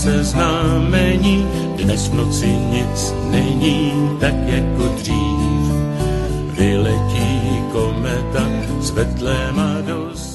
se znamení, dnes v noci nic není tak jako dřív. Vyletí kometa s Betléma do